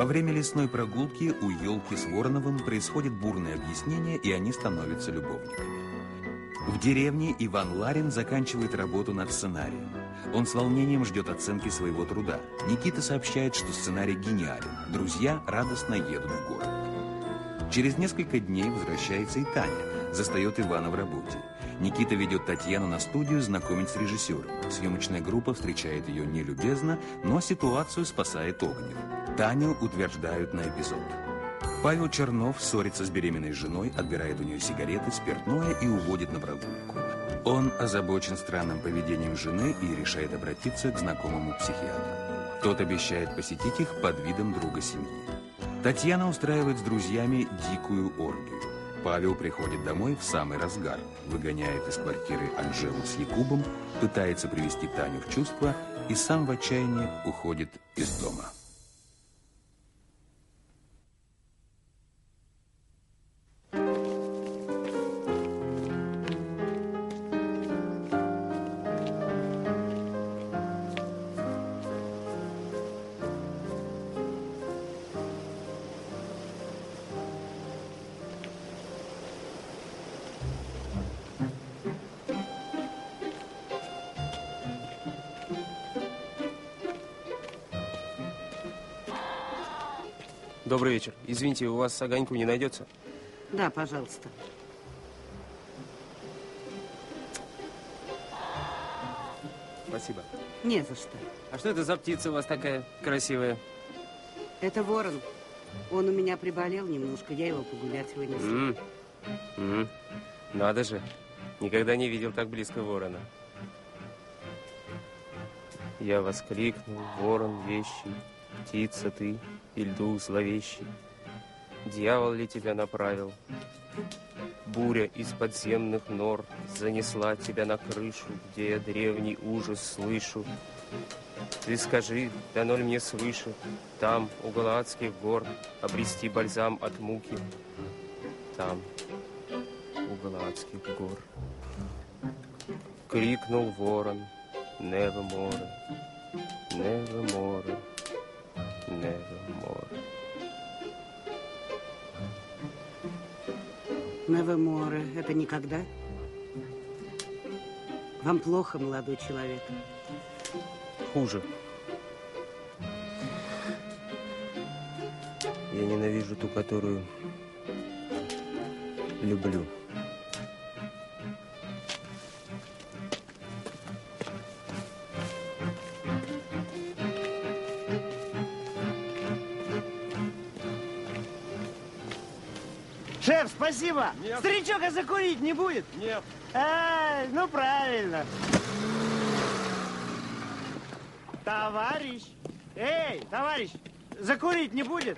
Во время лесной прогулки у елки с Вороновым происходит бурное объяснение, и они становятся любовниками. В деревне Иван Ларин заканчивает работу над сценарием. Он с волнением ждет оценки своего труда. Никита сообщает, что сценарий гениален. Друзья радостно едут в город. Через несколько дней возвращается и Таня, застает Ивана в работе. Никита ведет Татьяну на студию знакомить с режиссером. Съемочная группа встречает ее нелюбезно, но ситуацию спасает Огнев. Таню утверждают на эпизод. Павел Чернов ссорится с беременной женой, отбирает у нее сигареты, спиртное и уводит на прогулку. Он озабочен странным поведением жены и решает обратиться к знакомому психиатру. Тот обещает посетить их под видом друга семьи. Татьяна устраивает с друзьями дикую оргию. Павел приходит домой в самый разгар, выгоняет из квартиры Анжелу с Якубом, пытается привести Таню в чувство и сам в отчаянии уходит из дома. Добрый вечер. Извините, у вас огоньку не найдется? Да, пожалуйста. Спасибо. Не за что. А что это за птица у вас такая красивая? Это ворон. Он у меня приболел немножко, я его погулять вынесла. Надо же. Никогда не видел так близко ворона. Я воскликнул, ворон вещий, птица ты, и дух зловещий. Дьявол ли тебя направил? Буря из подземных нор занесла тебя на крышу, где я древний ужас слышу. Ты скажи, дано ли мне свыше, там, у Галаадских гор, обрести бальзам от муки? Там, у Галаадских гор. Крикнул ворон, nevermore, nevermore, nevermore. Nevermore. Это никогда? Вам плохо, молодой человек? Хуже. Я ненавижу ту, которую люблю. Шеф, спасибо. Нет. Старичок, а закурить не будет? Нет. Ну правильно. Товарищ. Эй, товарищ, закурить не будет?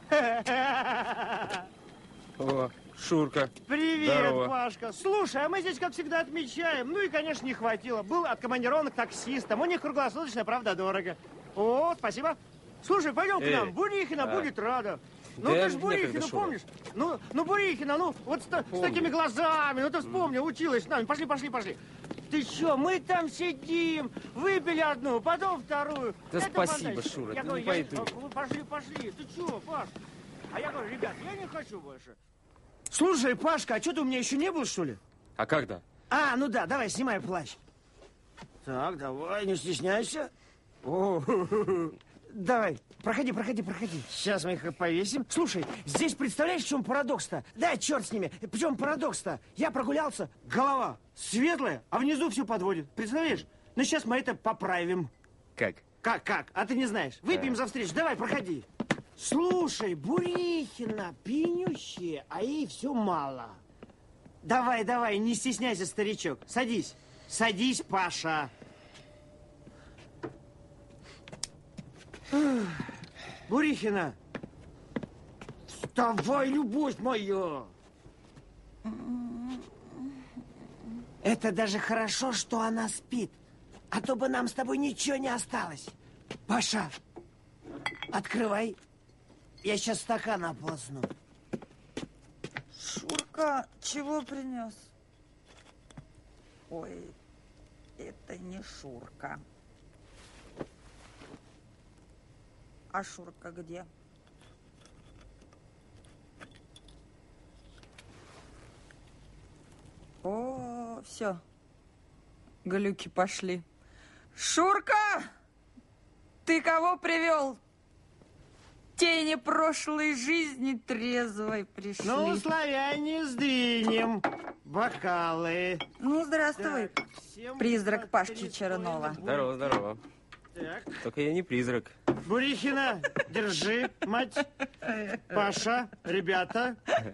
О, Шурка. Привет, Здорово. Пашка. Слушай, а мы здесь, как всегда, отмечаем. Ну и, конечно, не хватило. Был откомандирован к таксистам. У них круглосуточно, правда, дорого. О, спасибо. Слушай, пойдем к нам. Бурихина будет рада. Ну, Да ты ж Бурихину помнишь? Ну, Бурихина, ну, вот с такими глазами. Ну, ты вспомнил, училась с нами. Пошли, пошли, пошли. Ты что, мы там сидим, выпили одну, потом вторую. Да Это спасибо, фантастика. Шура, Я ты говорю, не пойду. Пошли, пошли. Ты что, Паш? А я говорю, ребят, я не хочу больше. Слушай, Пашка, а что ты у меня еще не был, что ли? А когда? А, ну да, давай, снимай плащ. Так, давай, не стесняйся. О, давай, проходи. Сейчас мы их повесим. Слушай, здесь представляешь, в чем парадокс-то? Да, черт с ними. В чем парадокс-то? Я прогулялся, голова светлая, а внизу все подводит. Представляешь? Ну, сейчас мы это поправим. Как? Как? А ты не знаешь. Выпьем за встречу. Давай, проходи. Слушай, Бурихина пьянющая, а ей все мало. Давай, не стесняйся, старичок. Садись. Садись, Паша. Бурихина. Вставай, любовь моя. Это даже хорошо, что она спит. А то бы нам с тобой ничего не осталось. Паша, открывай. Я сейчас стакан ополосну. Шурка, чего принес? Ой, это не Шурка. А Шурка где? все. Глюки пошли. Шурка! Ты кого привел? Тени прошлой жизни трезвой пришли. Ну, славяне, сдвинем бокалы. Ну, здравствуй, Так, всем призрак по Пашки 3,5 Чернова. будет. Здорово, здорово. Так. Только я не призрак. Бурихина, держи, мать. Паша, ребята.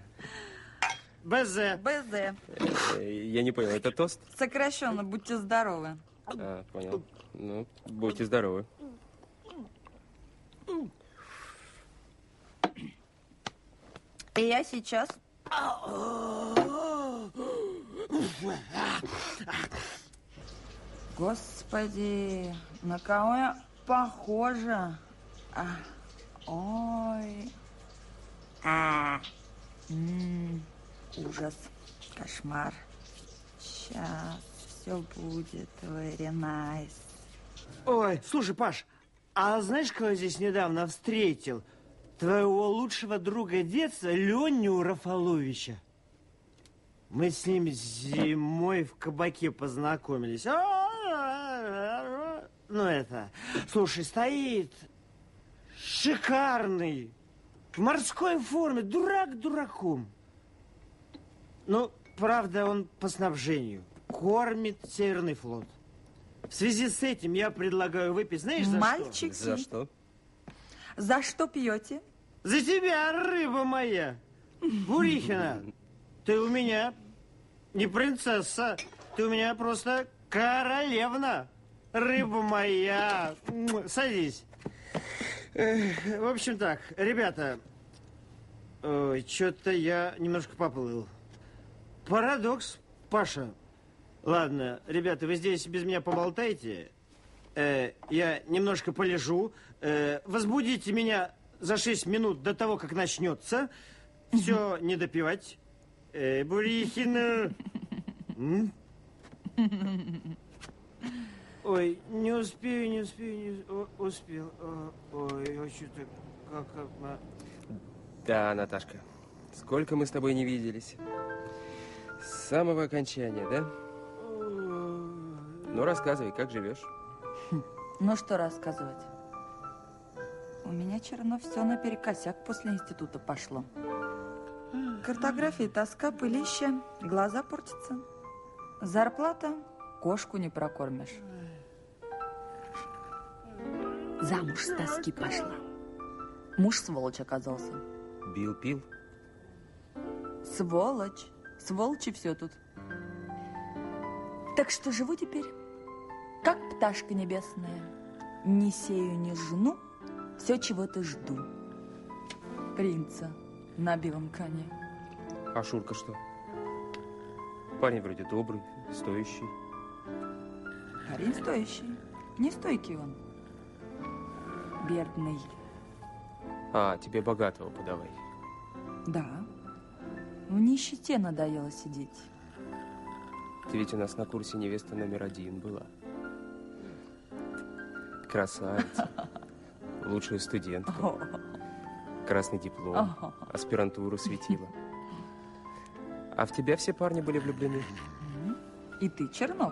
БЗ. БЗ. Я не понял, это тост? Сокращенно, будьте здоровы. А, понял. Ну, будьте здоровы. И я сейчас... Господи, на кого я похожа? Ой. Ужас. Кошмар. Сейчас все будет very nice. Ой, слушай, Паш, а знаешь, кого я здесь недавно встретил? Твоего лучшего друга детства, Леню Рафаловича. Мы с ним зимой в кабаке познакомились. Ну это, слушай, стоит шикарный, в морской форме, дурак дураком. Ну, правда, он по снабжению. Кормит Северный флот. В связи с этим я предлагаю выпить, знаешь, за Мальчики, За что? за что пьете? что? За тебя, рыба моя. Бурихина, ты у меня не принцесса, ты у меня просто королевна. Рыба моя. Садись. В общем так, ребята, что-то я немножко поплыл. Парадокс, Паша. Ладно, ребята, вы здесь без меня поболтайте. Я немножко полежу. Возбудите меня за 6 минут до того, как начнется. Все не допивать. Бурихина. Ой, не успею. Успел. Ой, а что-то как... Да, Наташка, сколько мы с тобой не виделись. С самого окончания, да? Ну, рассказывай, как живешь? Ну, что рассказывать? У меня, Чернов, все наперекосяк после института пошло. Картография, тоска, пылища, глаза портятся. Зарплата, кошку не прокормишь. Замуж с тоски пошла. Муж сволочь оказался. Бил, пил? Сволочь. Сволочи все тут. Так что живу теперь, как пташка небесная. Не сею, не жну, все чего-то жду. Принца на белом коне. А Шурка что? Парень вроде добрый, стоящий. Парень стоящий. Не стойкий он. Бедный. А, тебе богатого подавай. Да. В нищете надоело сидеть. Ты ведь у нас на курсе невеста №1 была. Красавица. Лучшая студентка. Красный диплом. Аспирантуру светила. А в тебя все парни были влюблены? И ты, Чернов?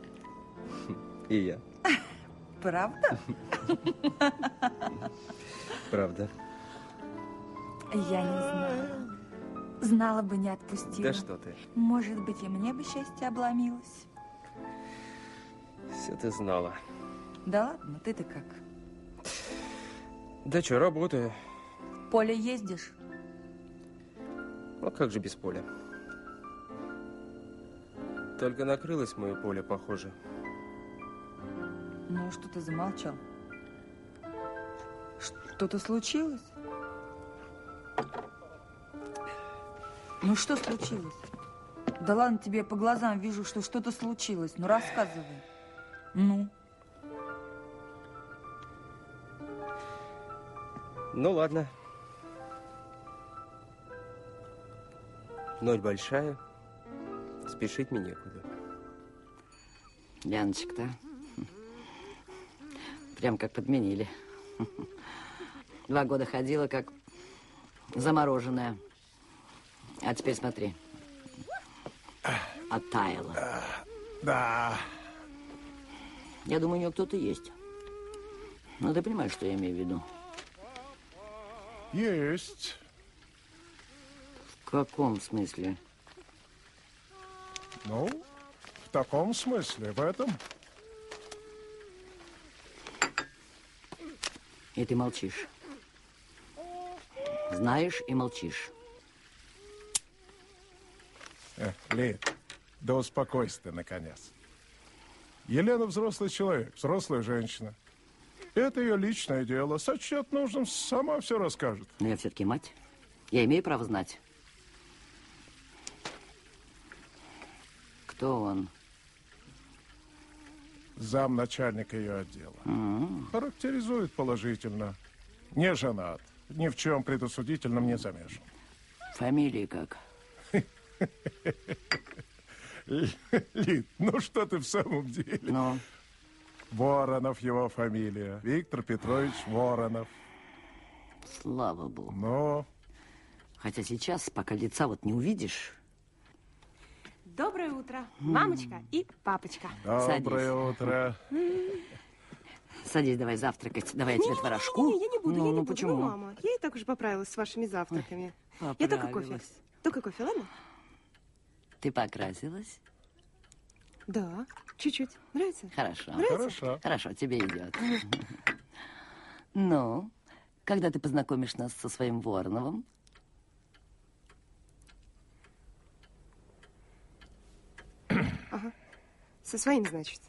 И я. Правда? Правда. Я не знала. Знала бы, не отпустила. Да что ты. Может быть, и мне бы счастье обломилось. Все ты знала. Да ладно, ты-то как? Да что, работаю. В поле ездишь? Ну, как же без поля? Только накрылось мое поле, похоже. Ну, что ты замолчал? Что-то случилось? Ну, что случилось? Да ладно, тебе по глазам вижу, что что-то случилось. Ну, рассказывай. Ну? Ну, ладно. Ночь большая. Спешить мне некуда. Яночка-то прям как подменили. 2 года ходила, как замороженная. А теперь смотри. оттаяла. Да. Я думаю, у нее кто-то есть. Ну, ты понимаешь, что я имею в виду? Есть. В каком смысле? Ну, в таком смысле, в этом. И ты молчишь. Знаешь и молчишь. Лид, да успокойся ты, наконец. Елена взрослый человек, взрослая женщина. Это ее личное дело. Сочтет нужным, сама все расскажет. Но я все-таки мать. Я имею право знать. Кто он? Замначальника ее отдела. Характеризует положительно. Не женат. Ни в чем предосудительном не замешан. Фамилия как? Лид, ну что ты в самом деле? Ну? Воронов его фамилия. Виктор Петрович Воронов. Слава богу. Но... Хотя сейчас, пока лица вот не увидишь... Доброе утро, мамочка и папочка. Доброе утро. Садись, давай завтракать. Давай я тебе творожку. Не, я не буду, я не буду. Почему? Ну, мама, я и так уже поправилась с вашими завтраками. Я только кофе. Только кофе, ладно? Ты покрасилась? Да, чуть-чуть. Нравится? Хорошо. Нравится? Хорошо. Хорошо, тебе идет. Ну, когда ты познакомишь нас со своим Вороновым? Ага. Со своим, значит.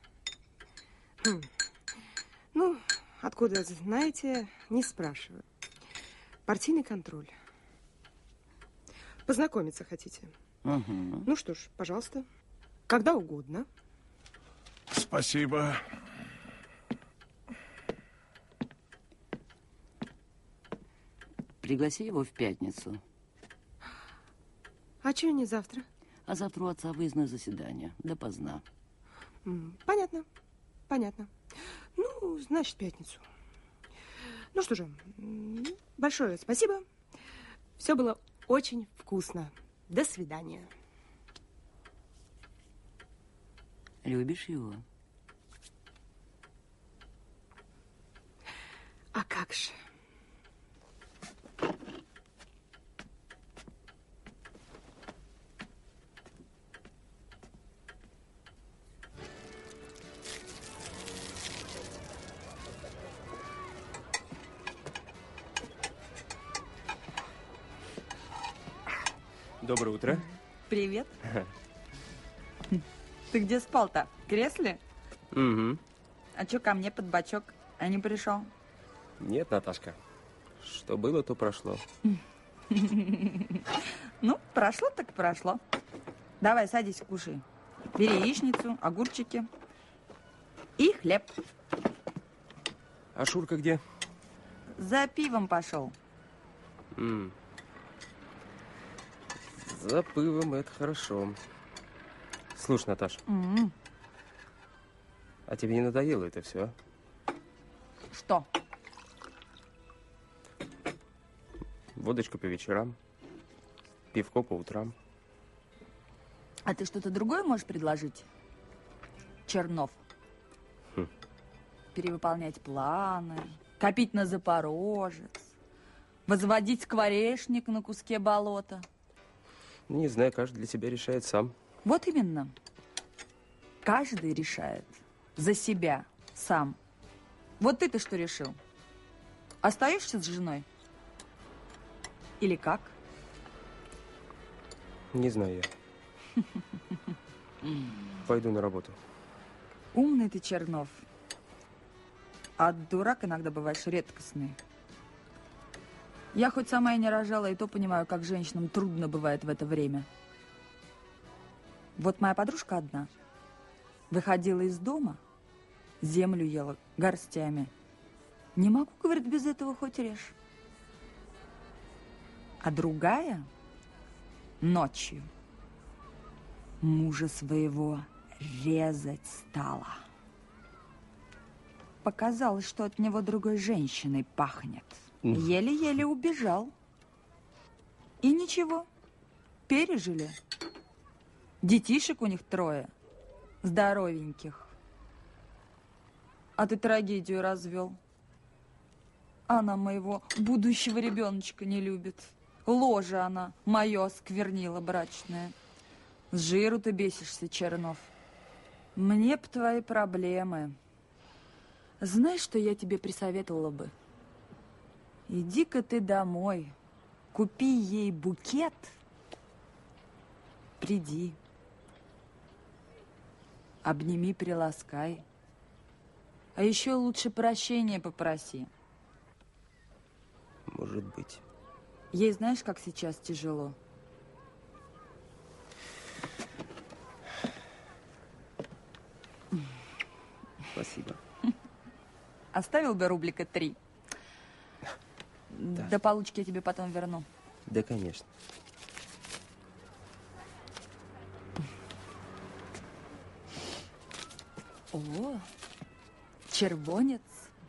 Ну, откуда знаете, не спрашиваю. Партийный контроль. Познакомиться хотите? Угу. Ну что ж, пожалуйста. Когда угодно. Спасибо. Пригласи его в пятницу. А чего не завтра? А завтра у отца выездное заседание. Допоздна. Понятно. Понятно. Ну, значит, в пятницу. Ну что же, большое спасибо. Все было очень вкусно. До свидания. Любишь его? А как же? Доброе утро. Привет. Ты где спал-то? В кресле? Угу. А что ко мне под бочок? А не пришел? Нет, Наташка. Что было, то прошло. Ну, прошло так прошло. Давай, садись, кушай. Бери яичницу, огурчики и хлеб. А Шурка где? За пивом пошел. За пивом это хорошо. Слушай, Наташ, а тебе не надоело это все? Что? Водочка по вечерам, пивко по утрам. А ты что-то другое можешь предложить? Чернов. Перевыполнять планы, копить на Запорожец, возводить скворечник на куске болота. Не знаю, каждый для себя решает сам. Вот именно. Каждый решает за себя сам. Вот ты-то что решил? Остаешься с женой? Или как? Не знаю я. Пойду на работу. Умный ты, Чернов. А дурак иногда бываешь редкостный. Я хоть сама и не рожала, и то понимаю, как женщинам трудно бывает в это время. Вот моя подружка одна выходила из дома, землю ела горстями. Не могу, говорит, без этого хоть режь. А другая ночью мужа своего резать стала. Показалось, что от него другой женщиной пахнет. Еле-еле убежал. И ничего, пережили. Детишек у них 3, здоровеньких. А ты трагедию развел. Она моего будущего ребеночка не любит. Ложе она, мое осквернила брачное. С жиру ты бесишься, Чернов. Мне б твои проблемы. Знаешь, что я тебе присоветовала бы? Иди-ка ты домой, купи ей букет, приди, обними, приласкай. А еще лучше прощения попроси. Может быть. Ей знаешь, как сейчас тяжело? Спасибо. Оставил бы рублика 3. Да. До получки я тебе потом верну. Да, конечно. О, червонец.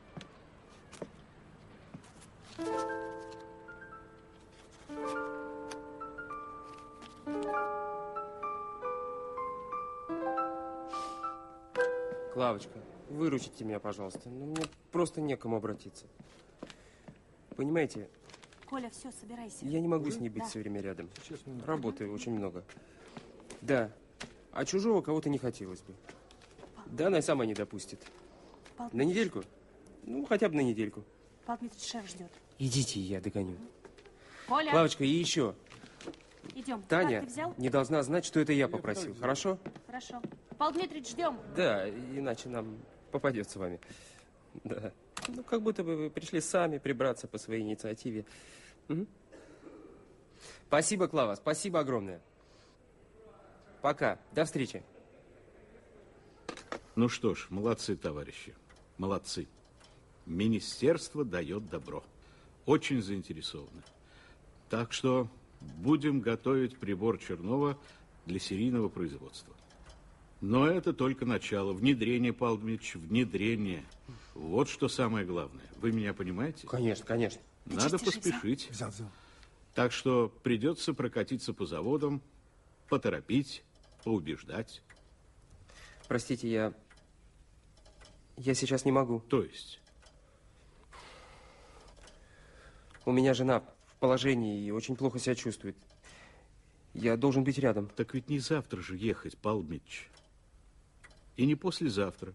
Клавочка, выручите меня, пожалуйста. Ну, мне просто некому обратиться. Понимаете, Коля, все, собирайся. я не могу с ней быть все время рядом. Работы очень много. Да. А чужого кого-то не хотелось бы. Да, она сама не допустит. На недельку? Ну, хотя бы на недельку. Павел Дмитриевич, шеф ждет. Идите, я догоню. Коля! Клавочка, и еще. Идем. Таня Карты взял? не должна знать, что это я попросил. Хорошо? Хорошо. Павел Дмитриевич, ждем. Да, иначе нам попадет с вами. Да. Ну, как будто бы вы пришли сами прибраться по своей инициативе. Угу. Спасибо, Клава, спасибо огромное. Пока, до встречи. Ну что ж, молодцы, товарищи, молодцы. Министерство дает добро. Очень заинтересованы. Так что будем готовить прибор Чернова для серийного производства. Но это только начало. Внедрение, Павел Дмитриевич, внедрение. Вот что самое главное. Вы меня понимаете? Конечно, конечно. Надо поспешить. Взял. Так что придется прокатиться по заводам, поторопить, поубеждать. Простите, я сейчас не могу. То есть? У меня жена в положении и очень плохо себя чувствует. Я должен быть рядом. Так ведь не завтра же ехать, Павел Дмитриевич. И не послезавтра.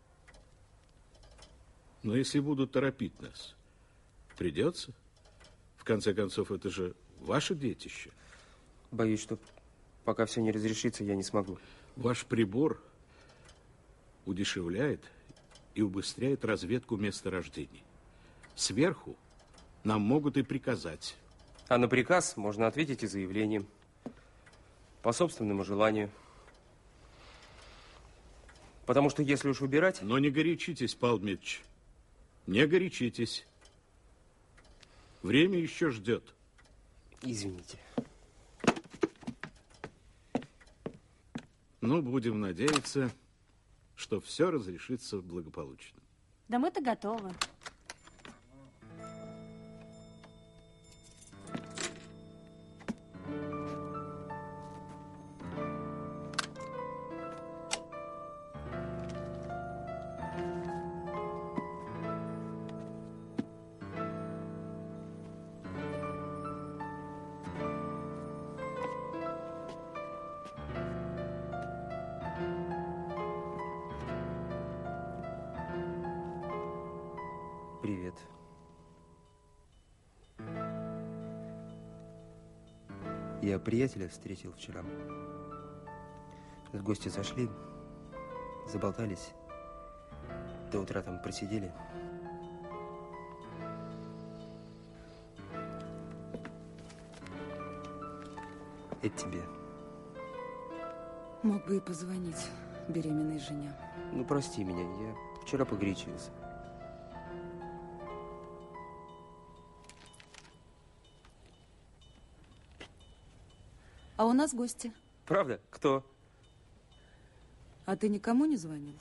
Но если будут торопить нас, придется. В конце концов, это же ваше детище. Боюсь, что пока все не разрешится, я не смогу. Ваш прибор удешевляет и убыстряет разведку месторождений. Сверху нам могут и приказать. А на приказ можно ответить и заявлением. По собственному желанию. Потому что если уж выбирать... Но не горячитесь, Павел Дмитриевич. Не горячитесь. Время еще ждет. Извините. Ну, будем надеяться, что все разрешится благополучно. Да мы-то готовы. Привет. Я приятеля встретил вчера. С гости зашли, заболтались. До утра там просидели. Это тебе. Мог бы и позвонить беременной жене. Ну, прости меня, я вчера погорячился. А у нас гости. Правда? Кто? А ты никому не звонил?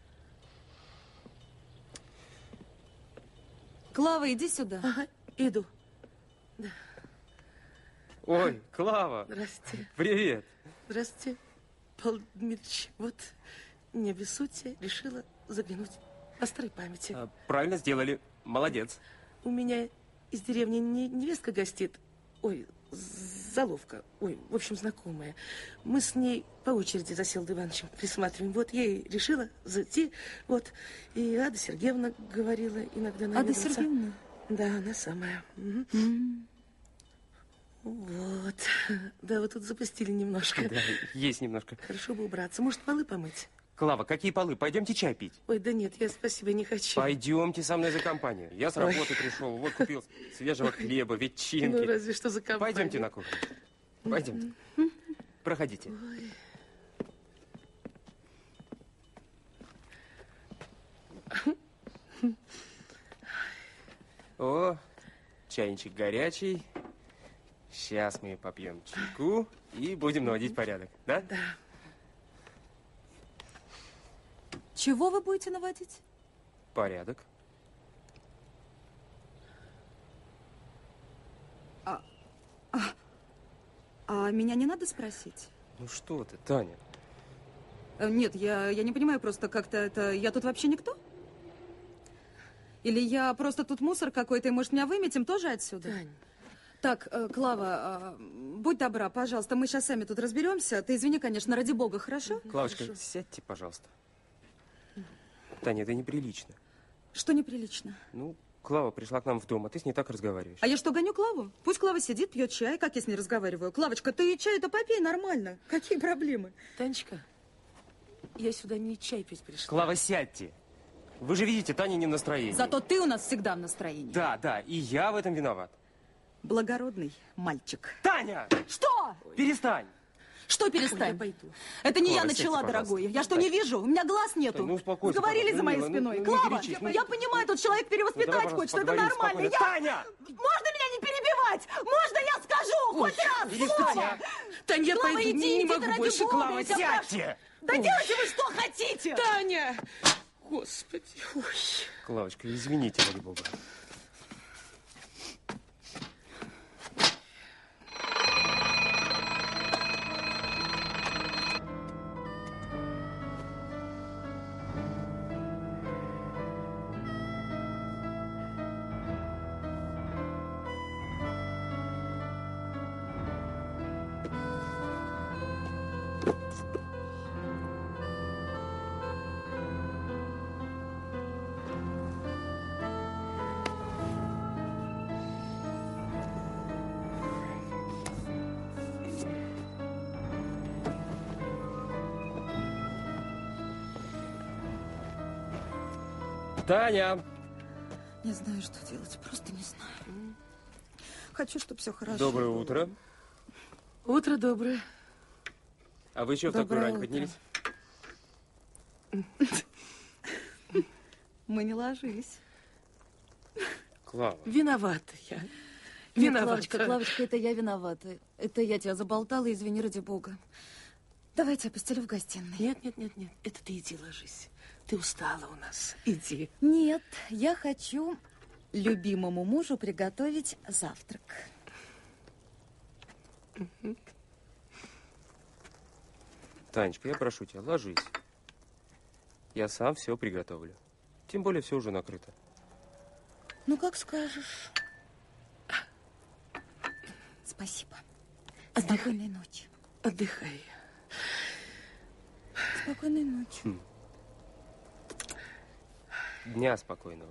Клава, иди сюда. Ага, иду. Ой, Клава. Здрасте. Привет. Здрасте. Павел Дмитриевич, вот не обессудьте, решила заглянуть по старой памяти. Правильно сделали. Молодец. У меня из деревни невестка гостит. Ой, заловка. Ой, в общем, знакомая. Мы с ней по очереди за Селдой Ивановичем присматриваем. Вот я и решила зайти. Вот. И Ада Сергеевна говорила иногда наведываться. Ада Сергеевна? Да, она самая. Вот. Да, вы тут запустили немножко. Да, есть немножко. Хорошо бы убраться. Может, полы помыть? Клава, какие полы? Пойдемте чай пить. Ой, да нет, я спасибо не хочу. Пойдемте со мной за компанию. Я с работы пришел, вот купил свежего хлеба, ветчинки. Ну, разве что за компанию. Пойдемте на кухню. Пойдемте. Проходите. О, чайничек горячий. Сейчас мы попьем чайку и будем наводить порядок, да? Да. Чего вы будете наводить? Порядок. А меня не надо спросить? Ну что ты, Таня? Нет, я не понимаю, просто как-то это... Я тут вообще никто? Или я просто тут мусор какой-то, и, может, меня выметим тоже отсюда? Тань. Так, Клава, будь добра, пожалуйста, мы сейчас сами тут разберемся. Ты извини, конечно, ради бога, хорошо? Клавочка, Хорошо. сядьте, пожалуйста. Таня, это неприлично. Что неприлично? Ну, Клава пришла к нам в дом, а ты с ней так разговариваешь. А я что, гоню Клаву? Пусть Клава сидит, пьет чай, как я с ней разговариваю. Клавочка, ты чай-то попей нормально. Какие проблемы? Танечка, я сюда не чай пить пришла. Клава, сядьте. Вы же видите, Таня не в настроении. Зато ты у нас всегда в настроении. Да, да, и я в этом виноват. Благородный мальчик. Таня! Что? Перестань! Что перестань? Ой, я пойду. Это не Клава, я начала, сядьте, дорогой. пожалуйста. Я что, не вижу? У меня глаз нету. Тань, ну, успокойся, Говорили за моей пожалуйста. спиной. Не Клава, кричи, я понимаю, тут человек перевоспитать давай, хочет, что это поговорим нормально. спокойно. Таня! Можно меня не перебивать? Можно я скажу хоть раз слово? Тань, я Клава, пойду, иди, не иди, могу ради больше, бога, Клава, я тебя Сядьте! Да делайте вы что хотите! Таня! Господи, ой. Клавочка, извините, ради бога. Таня! Не знаю, что делать, просто не знаю. Хочу, чтобы все хорошо. Доброе было. утро. Утро доброе. А вы еще в такую Доброе рань утро. поднялись? Мы не ложись. Клава. Виновата я. Нет, Виновата. Клавочка, Клавочка, это я виновата. Это я тебя заболтала, извини, ради бога. Давайте я постелю в гостиной. Нет, нет, нет, нет. Это ты иди ложись. Ты устала у нас. Иди. Нет, я хочу любимому мужу приготовить завтрак. Танечка, я прошу тебя, ложись. Я сам все приготовлю. Тем более все уже накрыто. Ну, как скажешь. Спасибо. Спокойной ночи. Отдыхай. Спокойной ночи. Дня спокойного.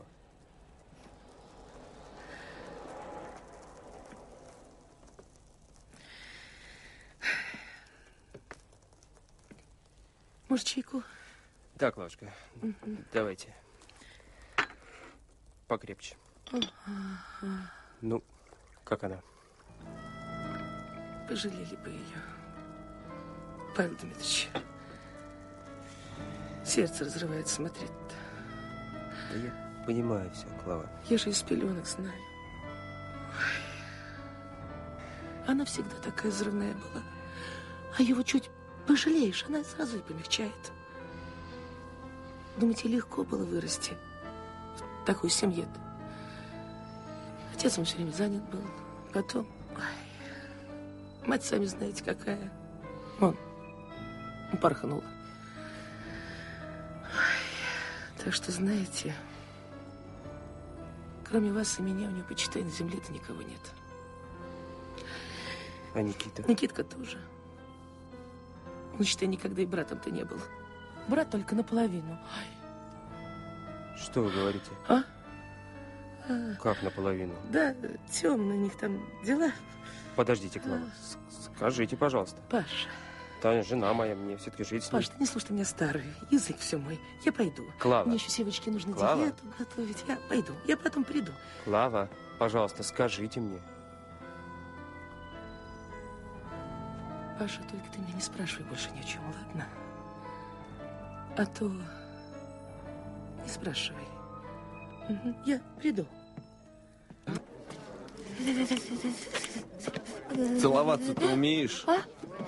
Может, чайку? Да, Клавочка, давайте. Покрепче. Ну, как она? Пожалели бы ее. Павел Дмитриевич. Сердце разрывает смотреть-то. Да я понимаю все, Клава. Я же из пеленок знаю. Ой. Она всегда такая взрывная была. А его чуть пожалеешь, она сразу и помягчает. Думаете, легко было вырасти в такой семье-то? Отец он все время занят был. Потом... Ой. Мать, сами знаете, какая. Он. упорхнула. Ой, так что, знаете, кроме вас и меня, у нее, почитай, на земле-то никого нет. А Никита? Никитка тоже. Он, считай, никогда и братом-то не был. Брат только наполовину. Ой. Что вы говорите? А? Как наполовину? Да, темные у них там дела. Подождите, Клава. Скажите, пожалуйста. Паша. Таня, жена моя, мне все-таки жить с ней. Паш, ты не слушай, ты меня старый. Язык все мой. Я пойду. Клава. Мне еще севочки нужно Клава. диету готовить. Я пойду. Я потом приду. Клава, пожалуйста, скажите мне. Паша, только ты меня не спрашивай больше ни о чем, ладно? А то не спрашивай. Угу. Я приду. Целоваться ты умеешь? А?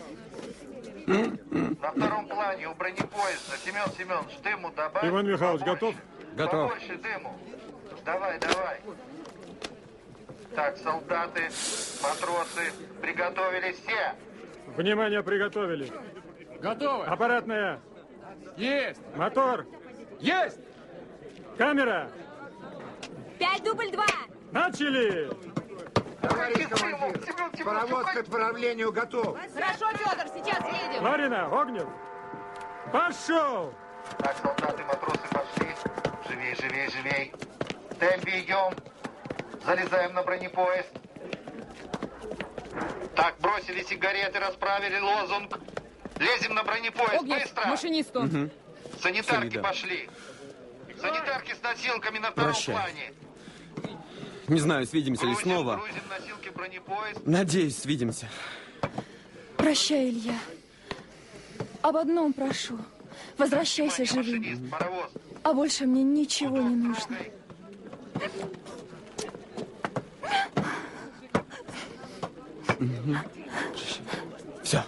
На втором плане у бронепоезда. Семен Семенович, дыму добавь. Иван Михайлович, готов? Готов. Побольше дыму. Давай, давай. Так, солдаты, матросы, приготовились все. Внимание, приготовили. Готовы. Аппаратная. Есть. Мотор. Есть. Камера. 5, дубль 2. Начали. Товарищ командир, паровоз к отправлению готов. Хорошо, Федор, сейчас едем. Ларина, Огнев. Пошел. Так, солдаты, матросы пошли. Живей, живей, живей. В темпе идем. Залезаем на бронепоезд. Так, бросили сигареты, расправили лозунг. Лезем на бронепоезд, Огнев, быстро. машинисту. Угу. Санитарки Солида. пошли. Санитарки с носилками на втором Прощай. плане. Не знаю, свидимся ли снова. Грузим носилки в бронепоезд. Надеюсь, свидимся. Прощай, Илья. Об одном прошу. Возвращайся живым. Машинист, паровоз. А больше мне ничего не нужно. Все.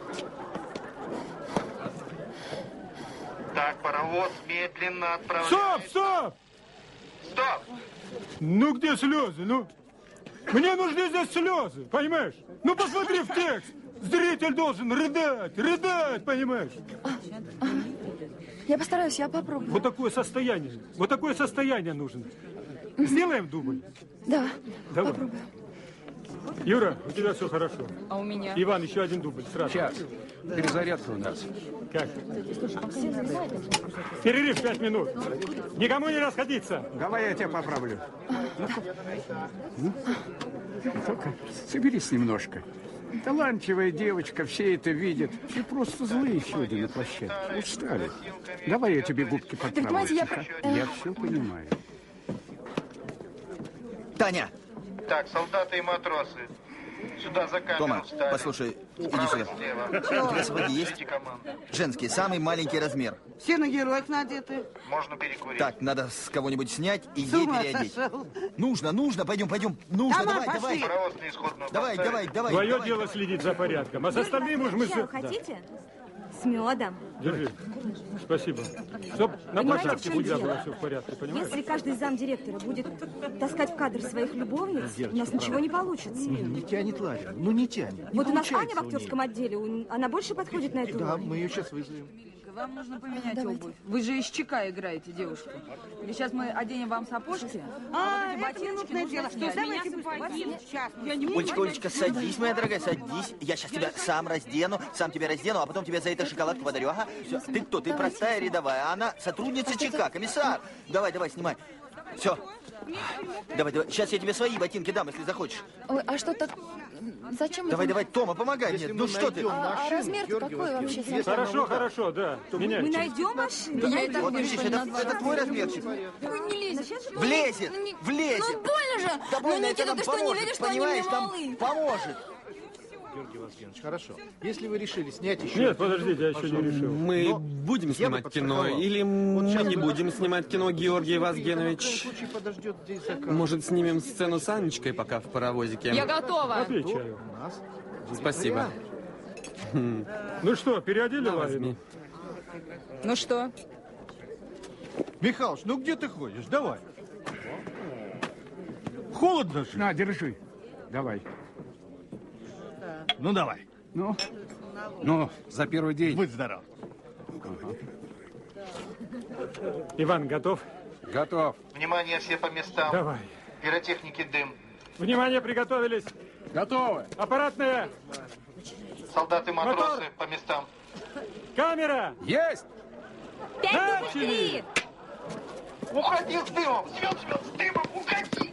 Так, паровоз медленно отправляется. Стоп, стоп! Стоп! Ну где слезы, ну? Мне нужны здесь слезы, понимаешь? Ну посмотри в текст. Зритель должен рыдать, рыдать, понимаешь? Я постараюсь, я попробую. Вот такое состояние нужно. Сделаем дубль? Да, Давай. попробую. Юра, у тебя все хорошо. А у меня? Иван, еще один дубль, сразу. Сейчас. Перезарядка у нас. Как? Перерыв 5 минут. Никому не расходиться. Давай я тебя поправлю. Только соберись немножко. Талантливая девочка, все это видят. Все просто злые сегодня на площадке. Устали. Давай я тебе губки подправлю. понимаете, я... тихо. Я все понимаю. Таня! Так, солдаты и матросы. Сюда за камеру Тома, встали. послушай, иди Справа, сюда. слева. У тебя сапоги есть? Ждите команду. Женский, самый маленький размер. Все на героев надеты. Можно перекурить. Так, надо с кого-нибудь снять и С ей ума переодеть. сошел. Нужно, пойдем. Нужно, Тома, давай, пошли. давай. Паровоз на исходную Давай. Твое дело следить за порядком, а с остальным уж мы... Чаю хотите? С медом. Держи. Спасибо. Чтоб на Понимаете, площадке в чем всегда дело? было все в порядке, понимаешь? Если каждый замдиректора будет таскать в кадр своих любовниц, у нас ничего не получится. Не тянет Ларин. Ну не тянет. Вот у нас Аня в актерском отделе, она больше подходит на эту Да, роль. мы ее сейчас вызовем. Вам нужно поменять обувь. Вы же из ЧК играете, девушка. И сейчас мы оденем вам сапожки, а вот эти это ботиночки минутное нужно дело. снять. Давайте быстрее. Сейчас. Олечка, садись, моя дорогая, садись. Я сейчас тебя сам тебя раздену, а потом тебе за это шоколадку подарю. Ага. Все. Ты кто? Ты простая рядовая, а она сотрудница ЧК, комиссар. Давай, снимай. Все. Давай. Сейчас я тебе свои ботинки дам, если захочешь. Ой, а что так... Зачем Давай, это? Тома, помогай мне. Ну что ты? А размер-то какой вообще? Хорошо, да. Меняй. Мы найдем машину. Я и так Вот, вижу, видишь, что не это назвала. твой размерчик. Ой, не лезет. Влезет. Ну больно же. Да больно, Ну, это Никита, нам ты что, не поможет, видишь, что они мне понимаешь, там малы? поможет. Георгий Васильевич, хорошо. Если вы решили снять еще... Нет, подождите, я еще не решил. Мы будем снимать кино или мы не будем снимать кино, Георгий Вазгенович? Подождет здесь заказ. Может, снимем сцену с Анечкой пока в паровозике? Я готова. Отвечаю. Спасибо. Ну что, переодели Ларину? Ну что? Михалыч, ну где ты ходишь? Давай. Холодно же. На, держи. Давай. Ну, давай. Ну, за первый день. Будь здоров. Иван, готов? Готов. Внимание, все по местам. Давай. Пиротехники, дым. Внимание, приготовились. Готовы. Аппаратные. Солдаты, матросы, Мотор. по местам. Камера. Есть. 5 дубль 3. Уходи с дымом! Звезд, с дымом, уходи!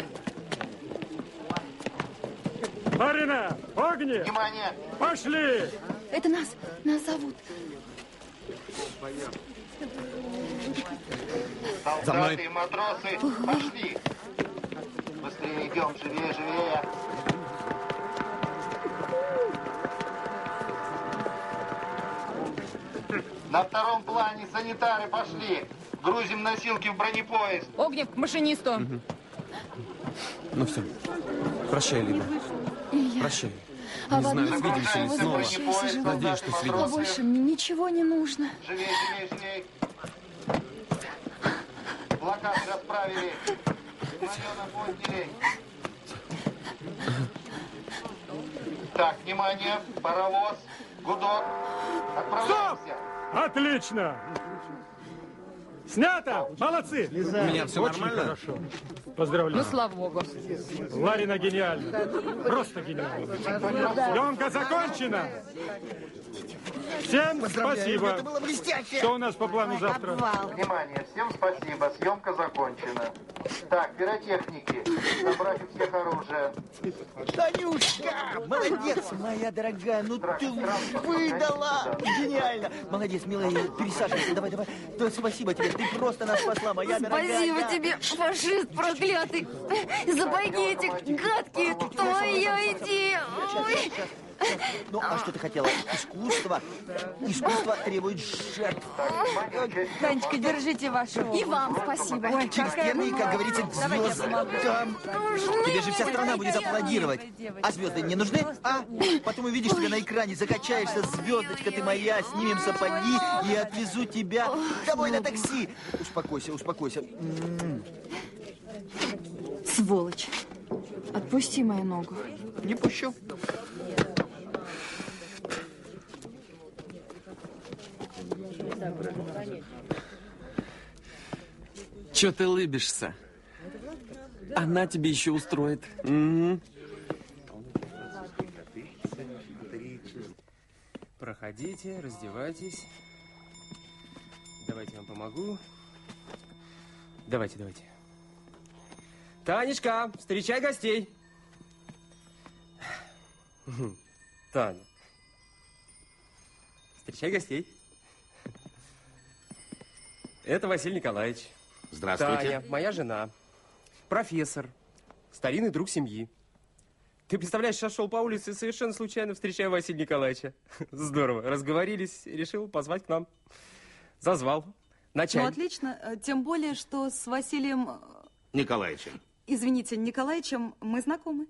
Марина, огни. Внимание. Пошли. Это нас зовут. Солдаты и матросы, пошли! Быстрее идем, живее, живее! На втором плане санитары пошли! Грузим носилки в бронепоезд! Огнев, к машинисту! Ну все. Прощай, Лида. Прощай. А Не знаю, ладно, свидимся ли снова. возвращайся живым. Надеюсь, что А свидимся. больше мне ничего не нужно. Живей, живей, живей! Блокады расправили! Знаменок подняли! Так, внимание! Паровоз! Гудок! Отправляемся! Отлично. Снято! Молодцы! У меня все Очень нормально? хорошо. Поздравляю. Ну, слава богу. Ларина гениальна. Просто гениальна. Съемка закончена. Всем спасибо. Это было блестяще. Что у нас по плану завтра? Внимание, всем спасибо. Съемка закончена. Так, пиротехники, собрать у всех оружие. Танюшка, молодец, моя дорогая, ну ты выдала. Гениально. Молодец, милая, пересаживайся, давай, давай. Да, спасибо тебе, ты просто нас спасла, моя дорогая. Спасибо тебе, фашист проклятый. Сапоги эти гадкие, твоя идея. Ой. Ну, а что ты хотела? Искусство. Искусство требует жертв. Танечка, держите вашу. И вам спасибо. Ой, Через первый, как говорится, к звездам. Тебе же вся страна будет аплодировать. А звезды не нужны? А? Потом увидишь тебя на экране, закачаешься, звездочка ты моя, снимем сапоги и отвезу тебя домой на такси. Успокойся, успокойся. Сволочь. Отпусти мою ногу. Не пущу. Че ты лыбишься? Она тебе еще устроит. Проходите, раздевайтесь. Давайте я вам помогу. Давайте, давайте. Танечка, встречай гостей. Таня. Встречай гостей. Это Василий Николаевич. Здравствуйте. Таня, моя жена. Профессор. Старинный друг семьи. Ты представляешь, сейчас шел по улице и совершенно случайно встречаю Василия Николаевича. Здорово. Разговорились, решил позвать к нам. Зазвал. На чай. Ну, отлично. Тем более, что с Василием... Николаевичем. Извините, Николаевичем мы знакомы.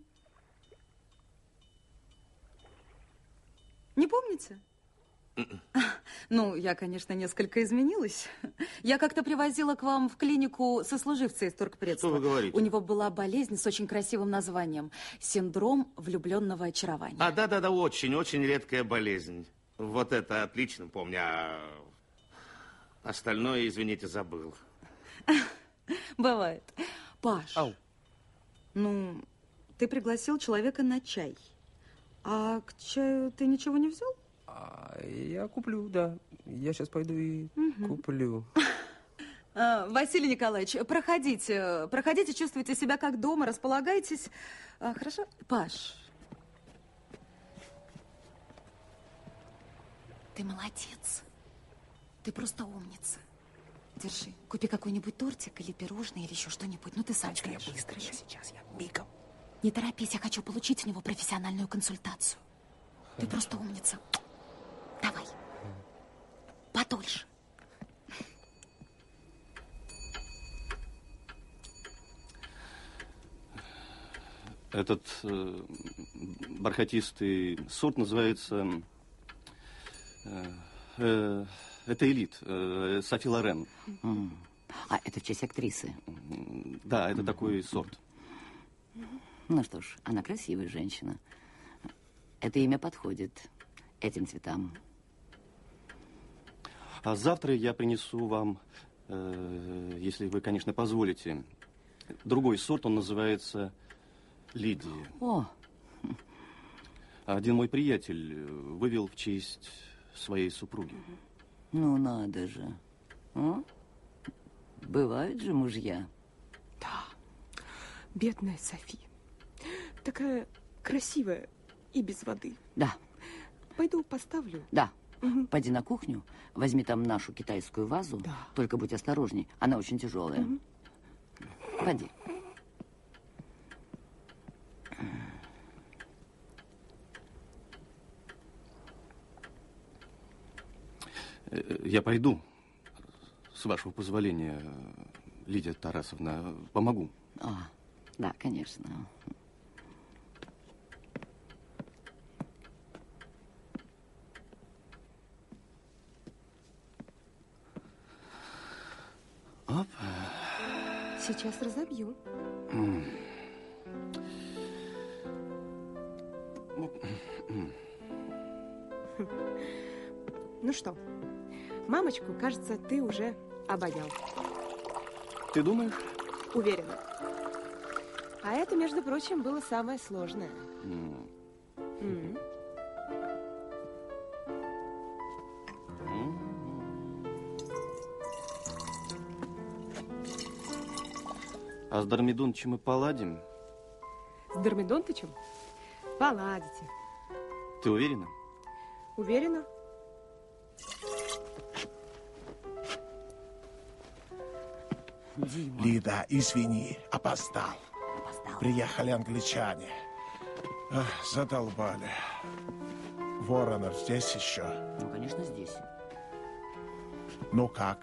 Не помните? Ну, я, конечно, несколько изменилась. Я как-то привозила к вам в клинику сослуживца из торгпредства. Что вы говорите? У него была болезнь с очень красивым названием. Синдром влюбленного очарования. А, да-да-да, очень-очень редкая болезнь. Вот это отлично помню. А остальное, извините, забыл. Бывает. Паш, Ау. ну, ты пригласил человека на чай. А к чаю ты ничего не взял? Я куплю, да. Я сейчас пойду и куплю. Василий Николаевич, проходите. Проходите, чувствуйте себя как дома, располагайтесь. Хорошо? Паш. Ты молодец. Ты просто умница. Держи. Купи какой-нибудь тортик или пирожное, или еще что-нибудь. Ну, ты сам знаешь. Я быстро, я сейчас, я мигом. Не торопись, я хочу получить у него профессиональную консультацию. Ты просто умница. Давай. Подольше. Этот бархатистый сорт называется... это элит, Софи Лорен. А это в честь актрисы? Да, это такой сорт. Ну что ж, она красивая женщина. Это имя подходит этим цветам. А завтра я принесу вам, если вы, конечно, позволите, другой сорт, он называется Лидия. О! Один мой приятель вывел в честь своей супруги. Ну, надо же. А? Бывают же мужья. Да, бедная Софи. Такая красивая и без воды. Да. Пойду поставлю. Да. Угу. Пойди на кухню, возьми там нашу китайскую вазу. Да. Только будь осторожней, она очень тяжелая. Угу. Пойди. Я пойду, с вашего позволения, Лидия Тарасовна, помогу. Да, конечно. Оп. Сейчас разобью. Ну что, мамочку, кажется, ты уже обонял. Ты думаешь? Уверена. А это, между прочим, было самое сложное. А с Дормидонычем мы поладим? С Дормидонычем? Поладите. Ты уверена? Уверена. Лида, извини, опоздал. Приехали англичане. Задолбали. Воронов здесь еще? Ну, конечно, здесь. Ну как?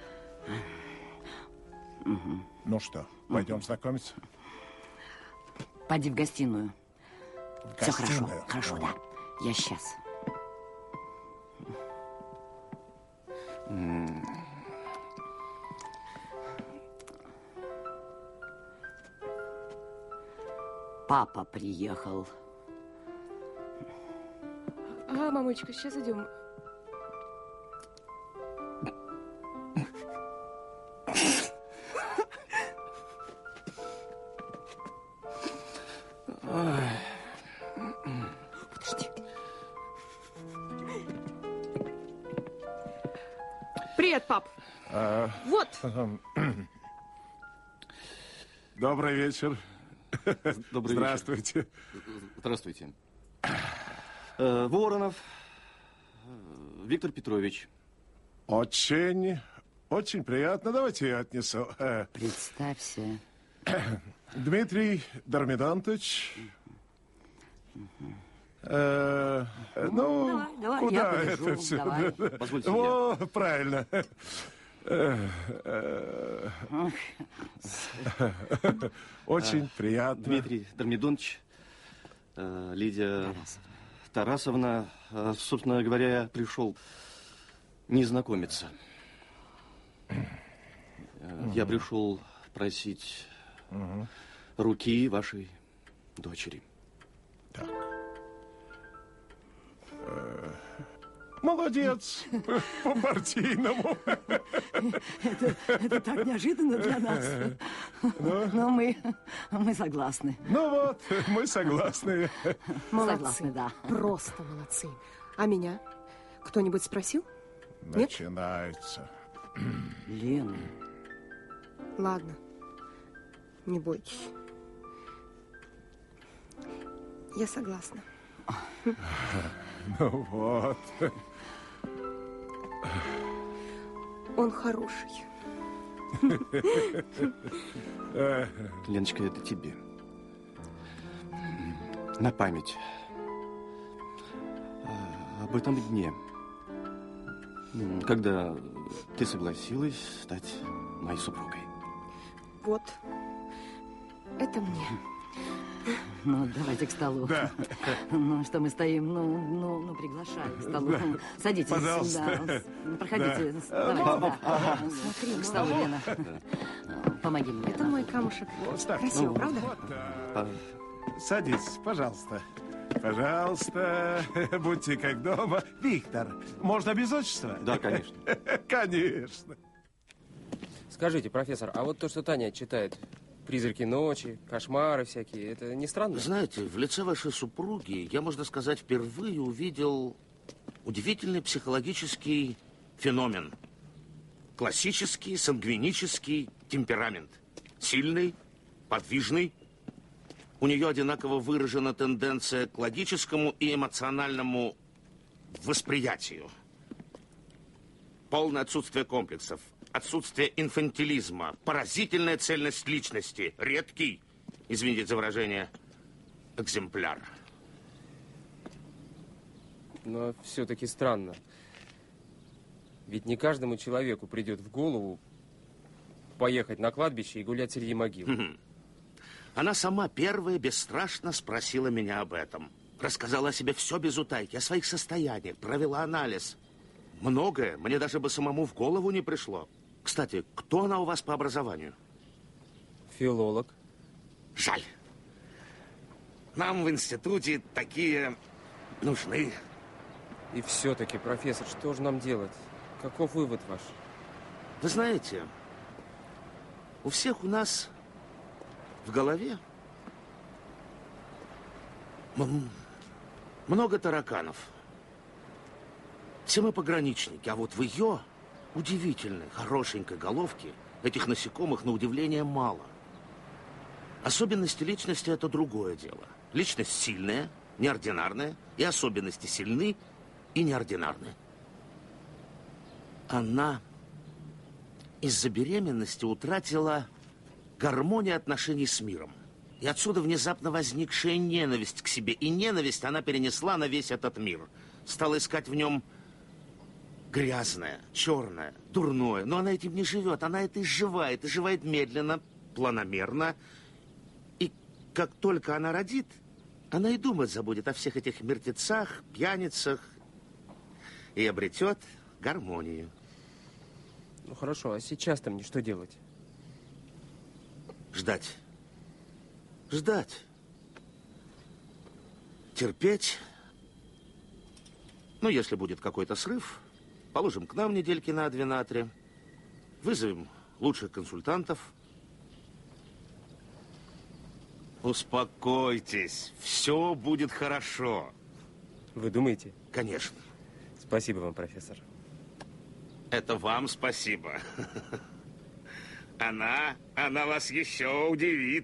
Угу. Ну что, пойдем знакомиться? Пойди в гостиную. Все хорошо, хорошо, да. Я сейчас. Папа приехал. Мамочка, сейчас идем. Подожди. Привет, пап. Вот. Добрый вечер. Добрый Здравствуйте. вечер. Здравствуйте. Воронов Виктор Петрович. Очень приятно. Давайте я отнесу. Представься. Дмитрий Дормидонтович. Ну, давай, куда я подержу, это все? давай. Позвольте О, правильно. Очень приятно. Дмитрий Дормидонович, Лидия Тарасовна, собственно говоря, я пришел не знакомиться. Я пришел просить руки вашей дочери. Так. Молодец, по-партийному. Это так неожиданно для нас. Но мы согласны. Ну вот, мы согласны. Молодцы. Согласны, да. Просто молодцы. А меня? Кто-нибудь спросил? Начинается. Лена. Ладно. Не бойтесь. Я согласна. Ну вот. Он хороший. Леночка, это тебе. На память об этом дне, когда ты согласилась стать моей супругой. Вот. Это мне. Ну, давайте к столу. Да. Ну, что мы стоим? Ну, приглашаю к столу. Да. Садитесь. Пожалуйста. Да. Проходите. Да. Давайте, Ага. Смотри, к столу, Лена. Помоги мне. Это мой камушек. Вот так. Красиво, Ну, правда? Вот так. Садитесь, пожалуйста. Пожалуйста, будьте как дома. Виктор, можно без отчества? Да, конечно. Конечно. Скажите, профессор, а вот то, что Таня читает, «Призраки ночи», «Кошмары» всякие, это не странно? Знаете, в лице вашей супруги я, можно сказать, впервые увидел удивительный психологический феномен. Классический сангвинический темперамент. Сильный, подвижный. У нее одинаково выражена тенденция к логическому и эмоциональному восприятию. Полное отсутствие комплексов, отсутствие инфантилизма, поразительная цельность личности, редкий, извините за выражение, экземпляр. Но все-таки странно. Ведь не каждому человеку придет в голову поехать на кладбище и гулять среди могил. Она сама первая бесстрашно спросила меня об этом. Рассказала о себе все без утайки, о своих состояниях, провела анализ. Многое мне даже бы самому в голову не пришло. Кстати, кто она у вас по образованию? Филолог. Жаль. Нам в институте такие нужны. И все-таки, профессор, что же нам делать? Каков вывод ваш? Вы знаете, у всех у нас в голове много тараканов. Все мы пограничники, а вот в ее удивительной, хорошенькой головке этих насекомых, на удивление, мало. Особенности личности – это другое дело. Личность сильная, неординарная, и особенности сильны и неординарны. Она из-за беременности утратила гармонию отношений с миром. И отсюда внезапно возникшая ненависть к себе. И ненависть она перенесла на весь этот мир. Стала искать в нем грязное, черное, дурное. Но она этим не живет. Она это изживает. Изживает медленно, планомерно. И как только она родит, она и думать забудет о всех этих мертвецах, пьяницах и обретет гармонию. Ну хорошо, а сейчас-то мне что делать? Ждать. Ждать. Терпеть. Ну, если будет какой-то срыв, положим к нам недельки на 2, на 3. Вызовем лучших консультантов. Успокойтесь. Все будет хорошо. Вы думаете? Конечно. Спасибо вам, профессор. Это вам спасибо. Она вас еще удивит.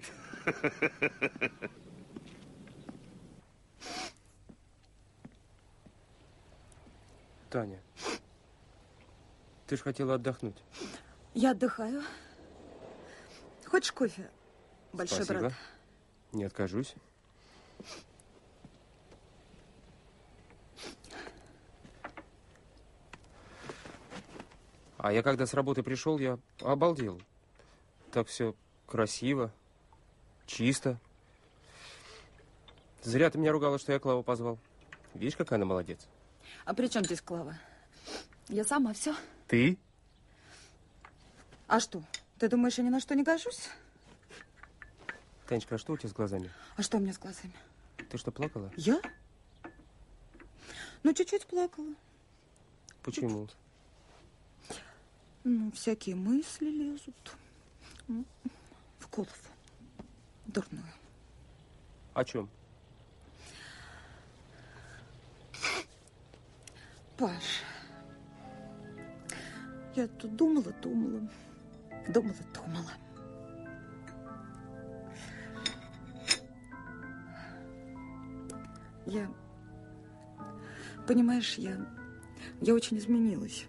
Таня, ты же хотела отдохнуть. Я отдыхаю. Хочешь кофе, большой Спасибо. брат? Не откажусь. А я когда с работы пришел, я обалдел. Так все красиво, чисто. Зря ты меня ругала, что я Клаву позвал. Видишь, какая она молодец. А при чем здесь Клава? Я сама все. Ты? А что? Ты думаешь, я ни на что не гожусь? Танечка, а что у тебя с глазами? А что у меня с глазами? Ты что, плакала? Я? Ну, чуть-чуть плакала. Почему? Ну, всякие мысли лезут. В голову. Дурную. О чем? Паш, я тут думала. Понимаешь, я очень изменилась.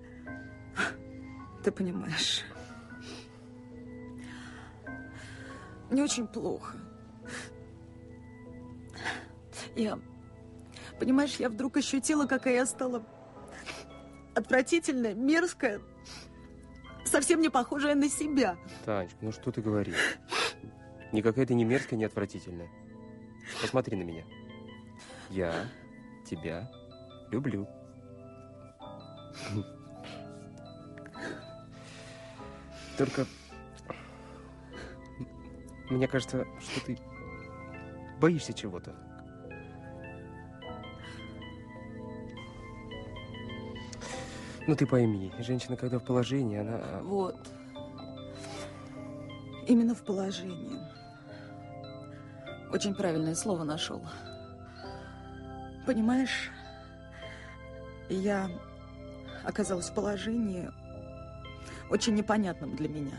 Ты понимаешь. Мне очень плохо. Понимаешь, я вдруг ощутила, какая я стала отвратительная, мерзкая, совсем не похожая на себя. Танечка, ну что ты говоришь? Никакая ты не мерзкая, не отвратительная. Посмотри на меня. Я тебя люблю. Только мне кажется, что ты боишься чего-то. Ну, ты пойми, женщина, когда в положении, она... Вот. Именно в положении. Очень правильное слово нашел. Понимаешь, я оказалась в положении очень непонятном для меня.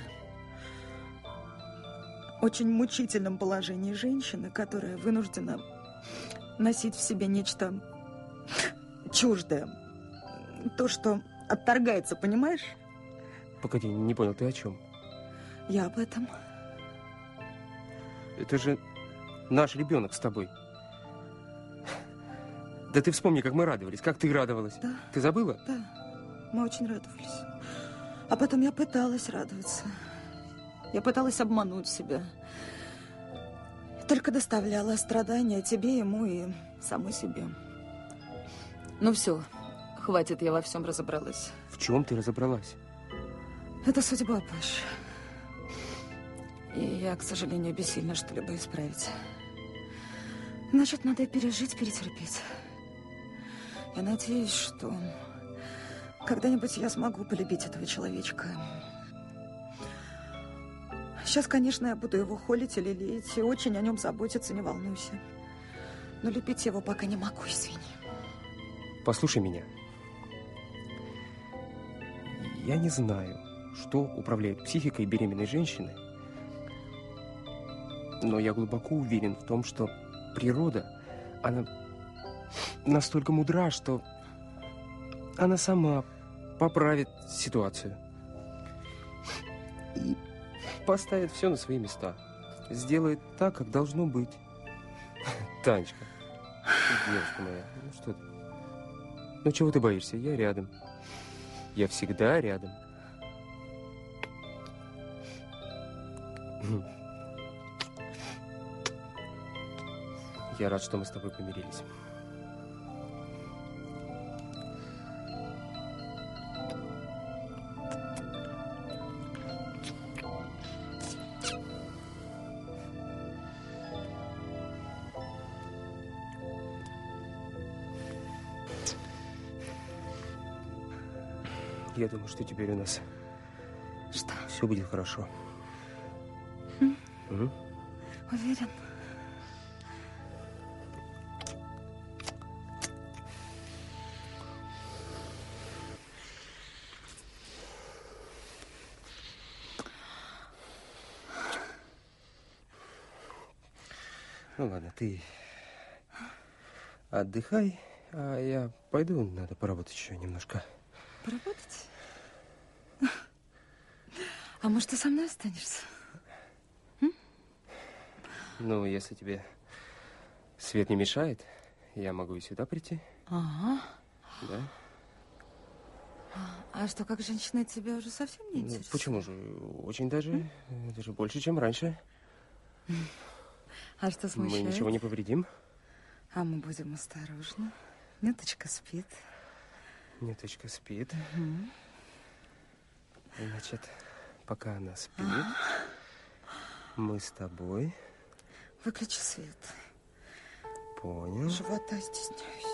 Очень мучительном положении женщины, которая вынуждена носить в себе нечто чуждое. То, что отторгается, понимаешь? Погоди, не понял, ты о чем? Я об этом. Это же наш ребенок с тобой. Да ты вспомни, как мы радовались, как ты радовалась. Да. Ты забыла? Да, мы очень радовались. А потом я пыталась радоваться. Я пыталась обмануть себя. Только доставляла страдания тебе, ему и самой себе. Ну все, хватит, я во всем разобралась. В чем ты разобралась? Это судьба, Паш. И я, к сожалению, бессильна что-либо исправить. Значит, надо пережить, перетерпеть. Я надеюсь, что когда-нибудь я смогу полюбить этого человечка. Сейчас, конечно, я буду его холить или лелеять, и очень о нем заботиться, не волнуйся. Но любить его пока не могу, извини. Послушай меня. Я не знаю, что управляет психикой беременной женщины, но я глубоко уверен в том, что природа, она настолько мудра, что она сама поправит ситуацию и поставит все на свои места. Сделает так, как должно быть. Танечка, девочка моя, ну что ты? Ну чего ты боишься? Я рядом. Я всегда рядом. Я рад, что мы с тобой помирились. Я думаю, что теперь у нас все будет хорошо. Угу. Уверен? Ну ладно, ты отдыхай, а я пойду, надо поработать еще немножко. Поработать? А может, ты со мной останешься? Ну, если тебе свет не мешает, я могу и сюда прийти. Ага. Да? А что, как женщина, тебя уже совсем не интересует? Почему же? Очень даже больше, чем раньше. А что смущает? Мы ничего не повредим. А мы будем осторожны. Неточка спит. Неточка спит. Угу. Значит, пока она спит, мы с тобой... Выключи свет. Понял. Живота стесняюсь.